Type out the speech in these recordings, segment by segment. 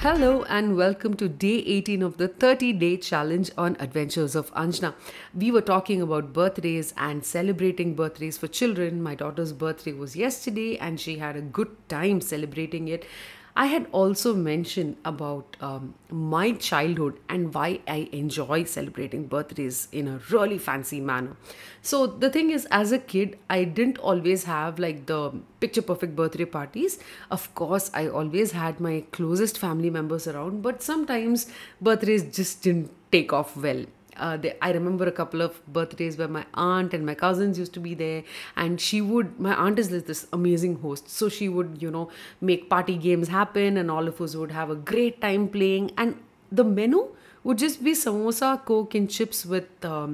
Hello and welcome to day 18 of the 30-day challenge on Adventures of Anjana. We were talking about birthdays and celebrating birthdays for children. My daughter's birthday was yesterday and she had a good time celebrating it. I had also mentioned about my childhood and why I enjoy celebrating birthdays in a really fancy manner. So, the thing is, as a kid, I didn't always have like the picture perfect birthday parties. Of course, I always had my closest family members around, but sometimes birthdays just didn't take off well. I remember a couple of birthdays where my aunt and my cousins used to be there, and my aunt is this amazing host. So she would, make party games happen, and all of us would have a great time playing. And the menu would just be samosa, coke, and chips with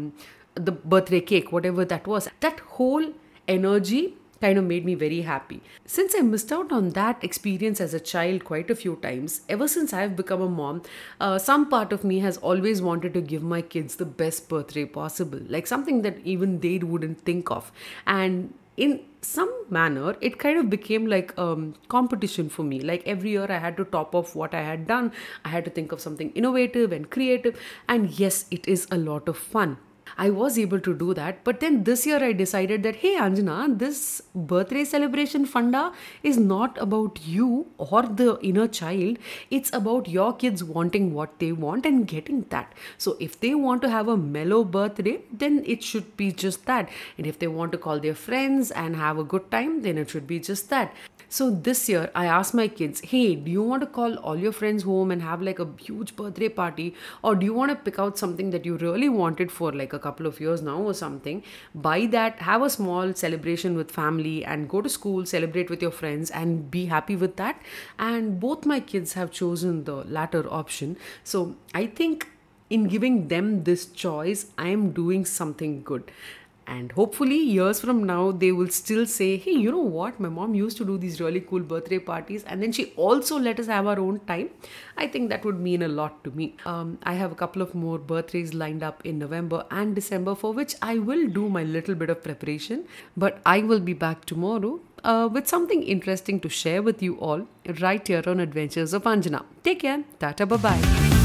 the birthday cake, whatever that was. That whole energy kind of made me very happy. Since I missed out on that experience as a child quite a few times, ever since I've become a mom, some part of me has always wanted to give my kids the best birthday possible, like something that even they wouldn't think of. And in some manner, it kind of became like competition for me. Like every year, I had to top off what I had done. I had to think of something innovative and creative. And yes, it is a lot of fun. I was able to do that. But then this year I decided that, hey Anjana, this birthday celebration funda is not about you or the inner child. It's about your kids wanting what they want and getting that. So if they want to have a mellow birthday, then it should be just that. And if they want to call their friends and have a good time, then it should be just that. So this year, I asked my kids, hey, do you want to call all your friends home and have like a huge birthday party? Or do you want to pick out something that you really wanted for like a couple of years now or something? Buy that, have a small celebration with family and go to school, celebrate with your friends and be happy with that. And both my kids have chosen the latter option. So I think in giving them this choice, I am doing something good. And hopefully, years from now, they will still say, hey, you know what? My mom used to do these really cool birthday parties, and then she also let us have our own time. I think that would mean a lot to me. I have a couple of more birthdays lined up in November and December, for which I will do my little bit of preparation. But I will be back tomorrow with something interesting to share with you all right here on Adventures of Anjana. Take care. Tata. Bye bye.